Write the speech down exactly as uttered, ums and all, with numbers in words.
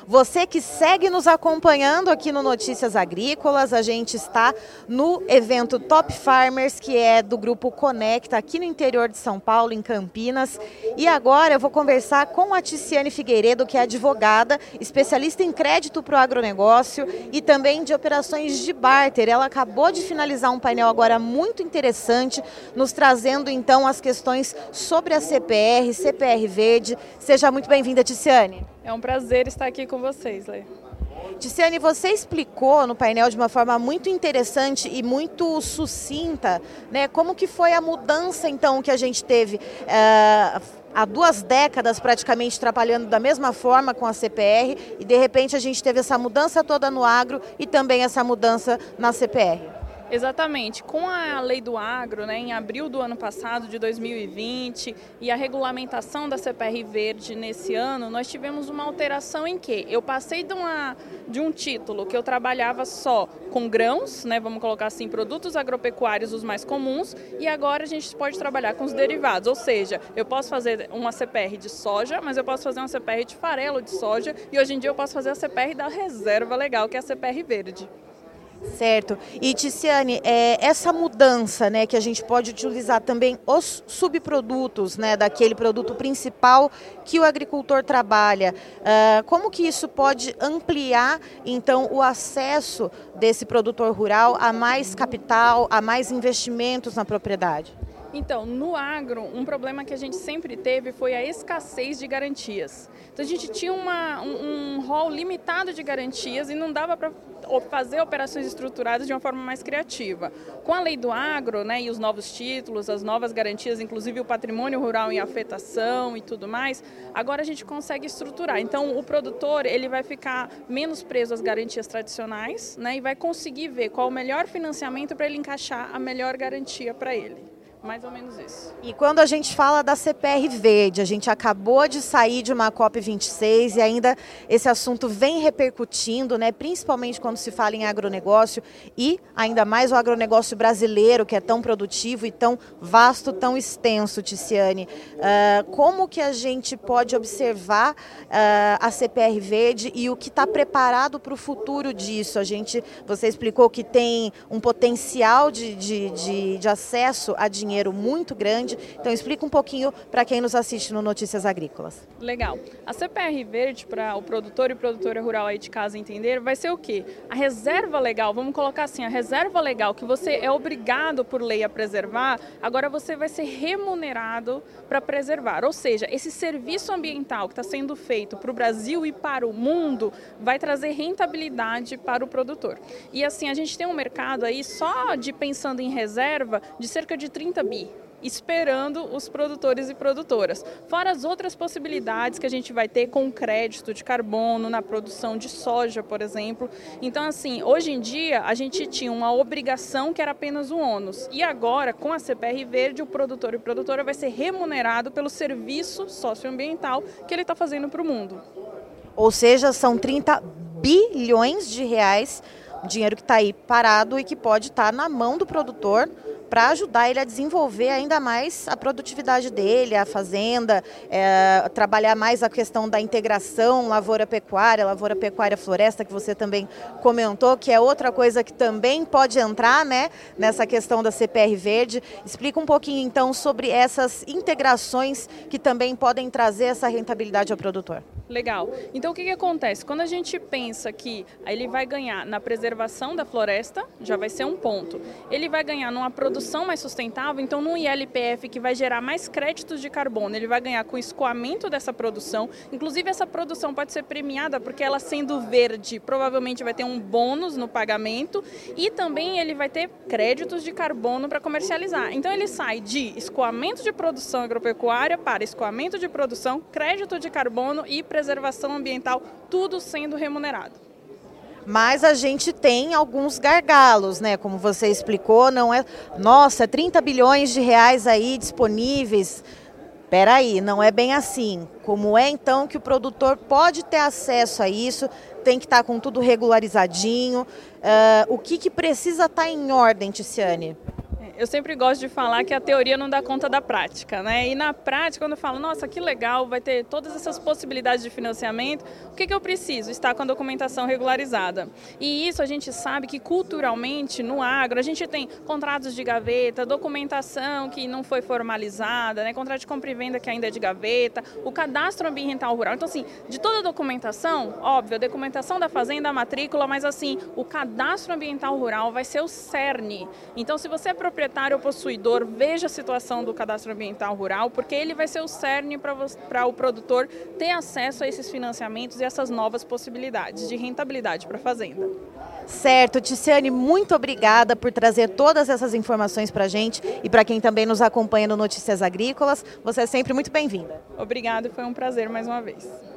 Você que segue nos acompanhando aqui no Notícias Agrícolas, a gente está no evento Top Farmers, que é do Grupo Conecta, aqui no interior de São Paulo, em Campinas. E agora eu vou conversar com a Ticiane Figueiredo, que é advogada, especialista em crédito para o agronegócio e também de operações de barter. Ela acabou de finalizar um painel agora muito interessante, nos trazendo então as questões sobre a C P R, C P R Verde. Seja muito bem-vinda, Ticiane. É um prazer estar aqui com vocês, Lê. Ticiane, você explicou no painel de uma forma muito interessante e muito sucinta, né, como que foi a mudança então que a gente teve uh, há duas décadas praticamente trabalhando da mesma forma com a C P R e de repente a gente teve essa mudança toda no agro e também essa mudança na C P R. Exatamente. Com a lei do agro, né, em abril do ano passado, de dois mil e vinte, e a regulamentação da C P R Verde nesse ano, nós tivemos uma alteração em que eu passei de, uma, de um título que eu trabalhava só com grãos, né, vamos colocar assim, produtos agropecuários os mais comuns, e agora a gente pode trabalhar com os derivados, ou seja, eu posso fazer uma C P R de soja, mas eu posso fazer uma C P R de farelo de soja, e hoje em dia eu posso fazer a C P R da reserva legal, que é a C P R Verde. Certo. E Ticiane, é, essa mudança, né, que a gente pode utilizar também os subprodutos, né, daquele produto principal que o agricultor trabalha, uh, como que isso pode ampliar então o acesso desse produtor rural a mais capital, a mais investimentos na propriedade? Então, no agro, um problema que a gente sempre teve foi a escassez de garantias. Então, a gente tinha uma, um, um rol limitado de garantias e não dava para fazer operações estruturadas de uma forma mais criativa. Com a lei do agro, né, e os novos títulos, as novas garantias, inclusive o patrimônio rural em afetação e tudo mais, agora a gente consegue estruturar. Então, o produtor ele vai ficar menos preso às garantias tradicionais, né, e vai conseguir ver qual o melhor financiamento para ele encaixar a melhor garantia para ele. Mais ou menos isso. E quando a gente fala da C P R Verde, a gente acabou de sair de uma COP vinte e seis e ainda esse assunto vem repercutindo, né, principalmente quando se fala em agronegócio e ainda mais o agronegócio brasileiro, que é tão produtivo e tão vasto, tão extenso, Ticiane. Uh, como que a gente pode observar uh, a C P R Verde e o que está preparado para o futuro disso? A gente, você explicou que tem um potencial de, de, de, de acesso a dinheiro dinheiro muito grande, então explica um pouquinho para quem nos assiste no Notícias Agrícolas. Legal. A C P R Verde, para o produtor e produtora rural aí de casa entender, vai ser o quê? A reserva legal, vamos colocar assim, a reserva legal que você é obrigado por lei a preservar, agora você vai ser remunerado para preservar, ou seja, esse serviço ambiental que está sendo feito para o Brasil e para o mundo vai trazer rentabilidade para o produtor. E assim, a gente tem um mercado aí só de pensando em reserva de cerca de trinta bi, esperando os produtores e produtoras. Fora as outras possibilidades que a gente vai ter com crédito de carbono na produção de soja, por exemplo. Então, assim, hoje em dia a gente tinha uma obrigação que era apenas um ônus. E agora, com a C P R Verde, o produtor e produtora vai ser remunerado pelo serviço socioambiental que ele está fazendo para o mundo. Ou seja, são trinta bilhões de reais, dinheiro que está aí parado e que pode estar na mão do produtor para ajudar ele a desenvolver ainda mais a produtividade dele, a fazenda, é, trabalhar mais a questão da integração lavoura-pecuária, lavoura-pecuária-floresta, que você também comentou, que é outra coisa que também pode entrar, né, nessa questão da C P R Verde. Explica um pouquinho então sobre essas integrações que também podem trazer essa rentabilidade ao produtor. Legal. Então, o que que acontece? Quando a gente pensa que ele vai ganhar na preservação da floresta, já vai ser um ponto. Ele vai ganhar numa produção mais sustentável, então num I L P F que vai gerar mais créditos de carbono, ele vai ganhar com o escoamento dessa produção. Inclusive, essa produção pode ser premiada porque ela sendo verde, provavelmente vai ter um bônus no pagamento e também ele vai ter créditos de carbono para comercializar. Então, ele sai de escoamento de produção agropecuária para escoamento de produção, crédito de carbono e preservação ambiental, tudo sendo remunerado. Mas a gente tem alguns gargalos, né? Como você explicou, não é... Nossa, trinta bilhões de reais aí disponíveis. Peraí, não é bem assim. Como é então que o produtor pode ter acesso a isso? Tem que estar com tudo regularizadinho. Uh, o que, que precisa estar em ordem, Ticiane? Eu sempre gosto de falar que a teoria não dá conta da prática, né? E na prática, quando eu falo, nossa, que legal, vai ter todas essas possibilidades de financiamento, o que, que eu preciso? Estar com a documentação regularizada. E isso a gente sabe que culturalmente, no agro, a gente tem contratos de gaveta, documentação que não foi formalizada, né? Contrato de compra e venda que ainda é de gaveta, o cadastro ambiental rural. Então, assim, de toda a documentação, óbvio, a documentação da fazenda, a matrícula, mas assim, o cadastro ambiental rural vai ser o cerne. Então, se você é proprietário ou possuidor, veja a situação do cadastro ambiental rural, porque ele vai ser o cerne para o produtor ter acesso a esses financiamentos e essas novas possibilidades de rentabilidade para a fazenda. Certo, Ticiane, muito obrigada por trazer todas essas informações para a gente e para quem também nos acompanha no Notícias Agrícolas. Você é sempre muito bem-vinda. Obrigada, foi um prazer mais uma vez.